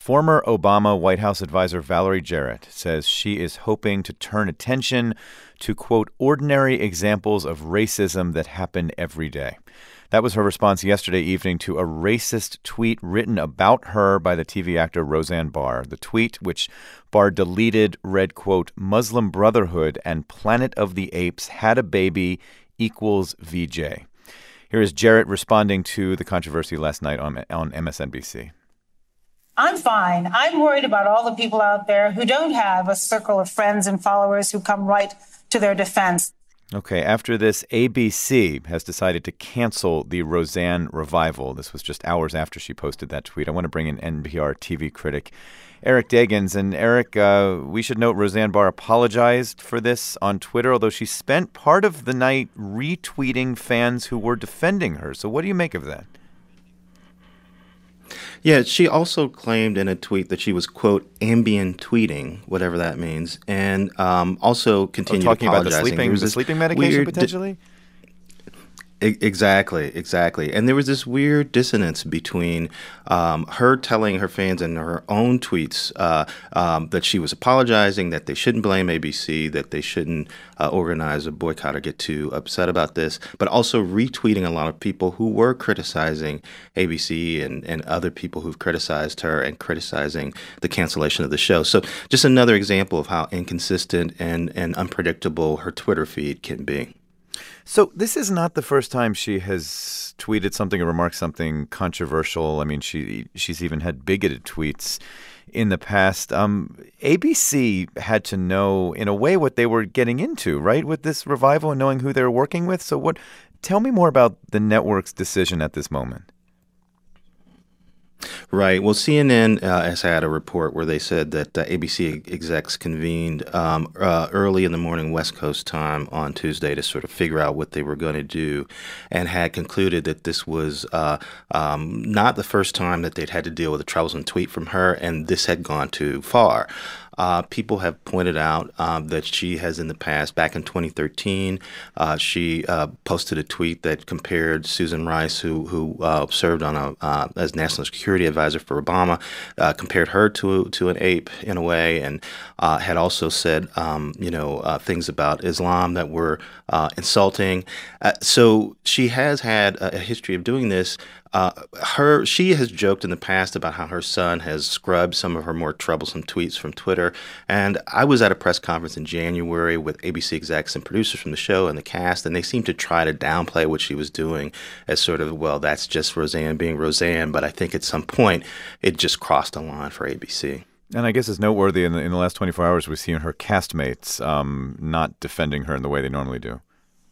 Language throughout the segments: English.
Former Obama White House advisor Valerie Jarrett says she is hoping to turn attention to, quote, ordinary examples of racism that happen every day. That was her response yesterday evening to a racist tweet written about her by the TV actor Roseanne Barr. The tweet, which Barr deleted, read, quote, Muslim Brotherhood and Planet of the Apes had a baby equals VJ. Here is Jarrett responding to the controversy last night on MSNBC. I'm fine. I'm worried about all the people out there who don't have a circle of friends and followers who come right to their defense. Okay, after this, ABC has decided to cancel the Roseanne revival. This was just hours after she posted that tweet. I want to bring in NPR TV critic Eric Deggans. And Eric, we should note Roseanne Barr apologized for this on Twitter, although she spent part of the night retweeting fans who were defending her. So what do you make of that? Yeah, she also claimed in a tweet that she was, quote, ambient tweeting, whatever that means, and also continued talking apologizing. about the sleeping medication potentially? Exactly. And there was this weird dissonance between her telling her fans in her own tweets that she was apologizing, that they shouldn't blame ABC, that they shouldn't organize a boycott or get too upset about this, but also retweeting a lot of people who were criticizing ABC and other people who've criticized her and criticizing the cancellation of the show. So just another example of how inconsistent and unpredictable her Twitter feed can be. So this is not the first time she has tweeted something or remarked something controversial. I mean, she's even had bigoted tweets in the past. ABC had to know, in a way, what they were getting into, right, with this revival and knowing who they were working with. So tell me more about the network's decision at this moment. Right. Well, CNN has had a report where they said that ABC execs convened early in the morning West Coast time on Tuesday to sort of figure out what they were going to do, and had concluded that this was not the first time that they'd had to deal with a troublesome tweet from her, and this had gone too far. People have pointed out that she has in the past, back in 2013, she posted a tweet that compared Susan Rice, who served on as National Security Advisor for Obama, compared her to an ape in a way, and had also said things about Islam that were insulting. So she has had a history of doing this. She has joked in the past about how her son has scrubbed some of her more troublesome tweets from Twitter. And I was at a press conference in January with ABC execs and producers from the show and the cast, and they seemed to try to downplay what she was doing as sort of, well, that's just Roseanne being Roseanne. But I think at some point it just crossed a line for ABC. And I guess it's noteworthy in the last 24 hours we've seen her castmates not defending her in the way they normally do.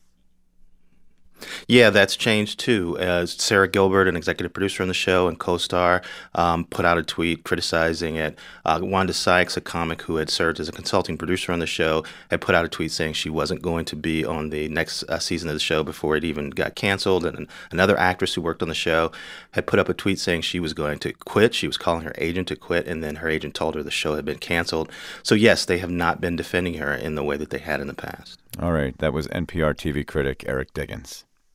Yeah, that's changed too. Sarah Gilbert, an executive producer on the show and co-star, put out a tweet criticizing it. Wanda Sykes, a comic who had served as a consulting producer on the show, had put out a tweet saying she wasn't going to be on the next season of the show before it even got canceled. And another actress who worked on the show had put up a tweet saying she was going to quit. She was calling her agent to quit, and then her agent told her the show had been canceled. So yes, they have not been defending her in the way that they had in the past. All right. That was NPR TV critic Eric Deggans.